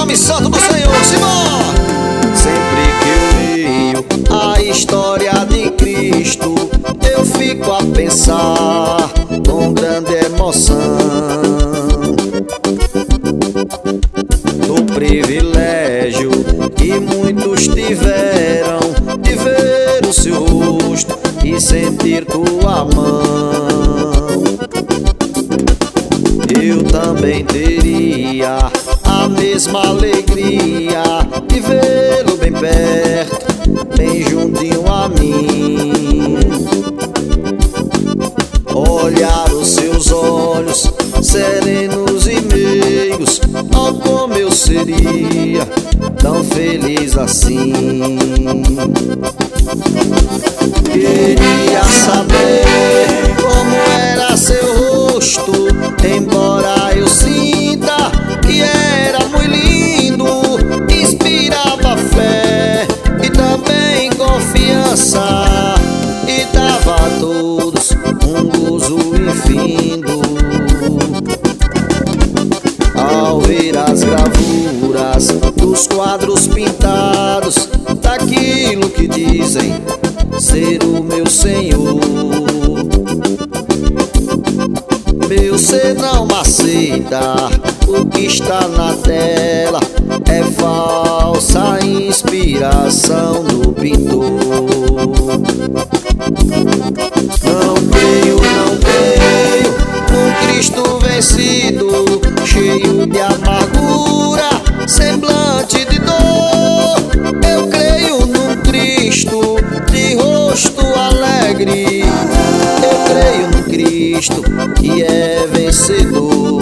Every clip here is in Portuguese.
nome santo do Senhor, Simão. Sempre que eu leio a história de Cristo, eu fico a pensar com grande emoção do privilégio que muitos tiveram de ver o seu rosto e sentir tua mão. Eu também teria a mesma alegria de vê-lo bem perto, bem juntinho a mim. Olhar os seus olhos serenos e meigos, oh, como eu seria tão feliz assim. Queria saber como era seu rosto, embora eu sinta que era muito lindo. Inspirava fé e também confiança, e dava a todos um gozo infindo. Ao ver as gravuras dos quadros pintados daquilo que dizem ser o meu Senhor, meu ser não aceita o que está na tela, é falsa inspiração do pintor. Não creio num Cristo vencido, cheio de amargura, semblante de dor. Eu creio num Cristo de rosto alegre, eu creio num Cristo que é vencedor.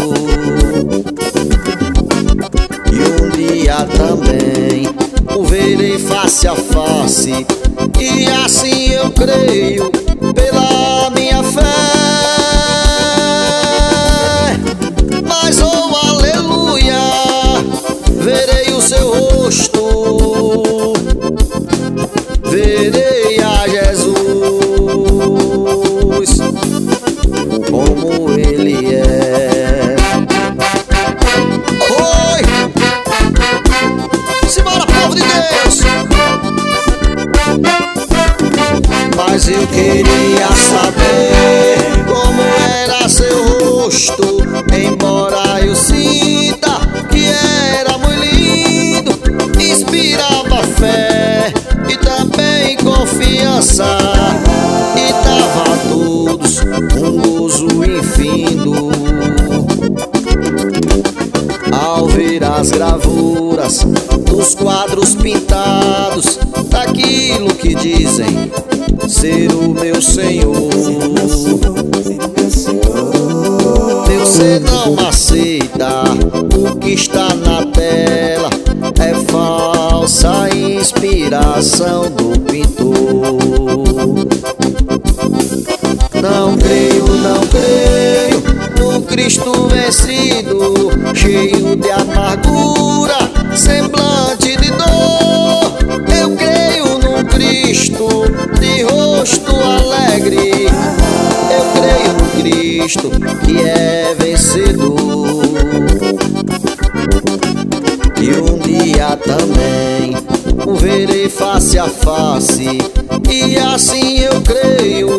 E um dia também o verei face a face, e assim eu creio pela minha fé. Mas oh aleluia, verei o seu rosto, verei a Jesus como ele é. Oi! Simbora, povo de Deus! Mas eu queria saber como era seu rosto, embora eu sinta que era muito lindo. Inspirava fé e também confiança, e dava a todos um gozo infindo. Ao ver as gravuras dos quadros pintados daquilo que dizem ser o meu Senhor, meu ser não aceita o que está na tela, é falsa inspiração do pintor. Não creio num Cristo vencido, cheio de amargura, semblante de dor. Eu creio num Cristo de rosto alegre, eu creio num Cristo que é vencedor. E um dia também o verei face a face, e assim eu creio